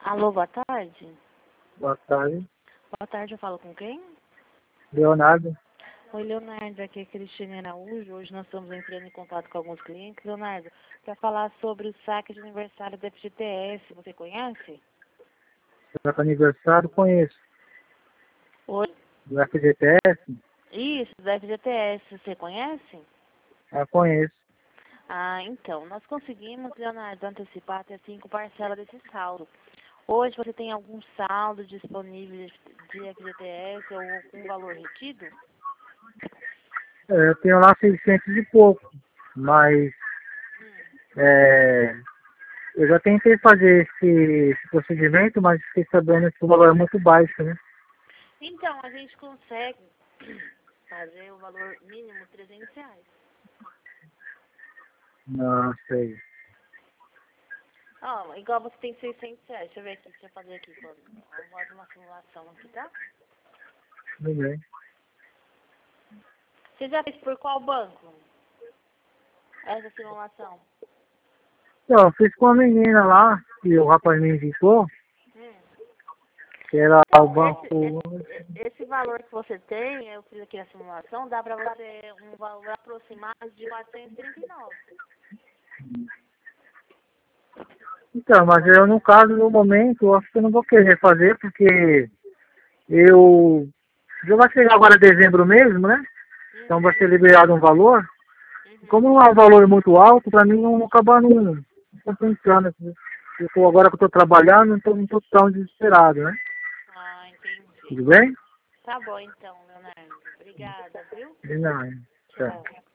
Alô, boa tarde. Boa tarde. Boa tarde, eu falo com quem? Leonardo. Oi, Leonardo, aqui é Cristiane Araújo. Hoje nós estamos entrando em contato com alguns clientes. Leonardo, para falar sobre o saque de aniversário da FGTS, você conhece? Para aniversário, conheço. Oi? Do FGTS? Isso, da FGTS, você conhece? Conheço. Então, nós conseguimos, Leonardo, antecipar até 5 parcelas desse saldo. Hoje você tem algum saldo disponível de FGTS ou algum valor retido? Eu tenho lá 600 e pouco, mas eu já tentei fazer esse procedimento, mas fiquei sabendo que o valor é muito baixo, né? Então, a gente consegue fazer o valor mínimo R$ 300. Não sei. Ó, igual você tem R$ 600. Deixa eu ver aqui, deixa eu fazer aqui. Vamos fazer uma simulação aqui, tá? Tudo bem. Você já fez por qual banco? Essa simulação? Então, eu fiz com a menina lá, que o rapaz me indicou, que era o Então, banco... esse valor que você tem, eu fiz aqui a simulação, dá pra você um valor aproximado de 439. Então, mas eu, no caso, no momento, eu acho que eu não vou querer fazer, porque eu... Já vai chegar agora dezembro mesmo, né? Então vai ser liberado um valor. Como não é um valor muito alto, para mim não acaba não compensando. Agora que eu estou trabalhando, não estou tão desesperado, né? Entendi. Tudo bem? Tá bom então, Leonardo. Obrigada, viu? De nada. Tchau. Tchau.